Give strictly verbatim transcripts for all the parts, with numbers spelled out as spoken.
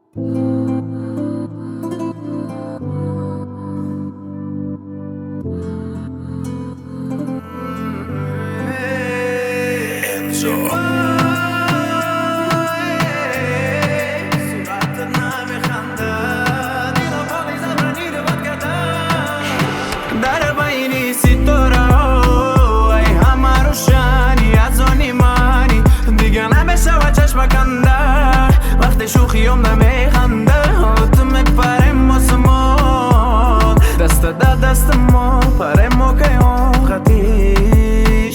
در بینی ستاره ها ای همه روشنی از آنی منی دیگه نمیشه و چشم کنده وقتی شوخیم نمیخنده تو میپریم آسمان دست در دست ما پریم و که خطیش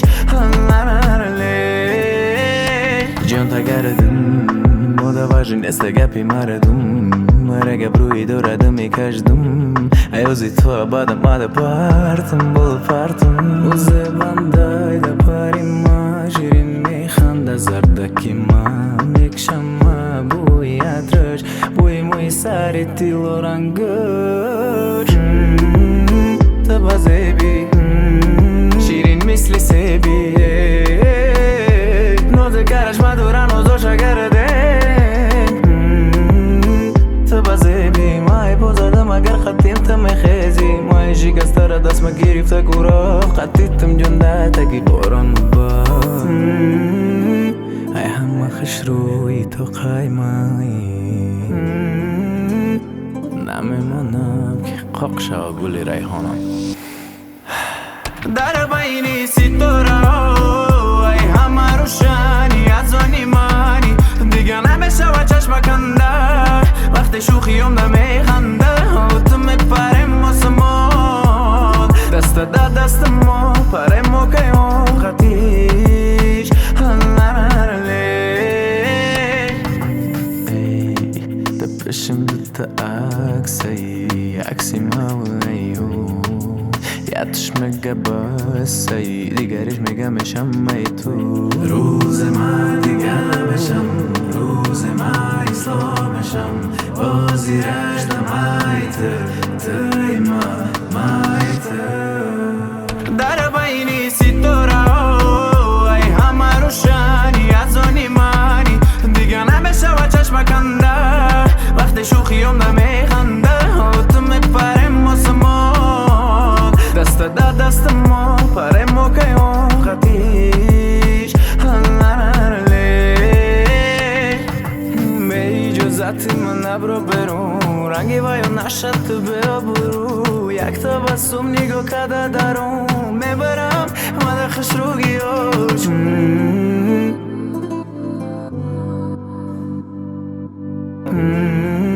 جان تگردم moda važi neste gapi maradum Rega bruji dorada mi každum A eu zi tvoja bada mada partum bol partum Uze bandaj da parima Žirin mi khanda zardaki ma Mek shama buj atrash Buj muj sari tilo rangaj Taba zebi Žirin misli sebi Noze karash madura nozo shagarade اگر خطیم تم خیزی مای شکسته دست ما گرفته کورا خطیتم جنده تگی باران با ای همه خوش روی تو قایمایی نمیمانم که قاق شا گل ریحانم در بینی ستاره ای همه روشنی از آنی منی دیگه نمیشه و چشم کنده وقتی شوخیم نمیخنده تو میپریم آسمان دست در دست ما پریم و که خطیش ای ده پیشم دوتا عکس ای عکسی ما و ایو یادش میگه بس ای دیگرش میگه میشم ای تو روز ما دیگه نمیشم روز ما اسلامشم بازی رشتم ایته تای ما مایته در بینی ستاره ای همه روشنی از آنی منی دیگه نمیشه و چشم کنده وقتی شوخیم نمیخنده تو میپریم آسمان دست در دست ما پریم و که خطیش ذاتی من نبرو برون رنگی باید نشد تو برو برو یک تبسم نگاه کده درون میبرم مده خوش روگیاش mm-hmm.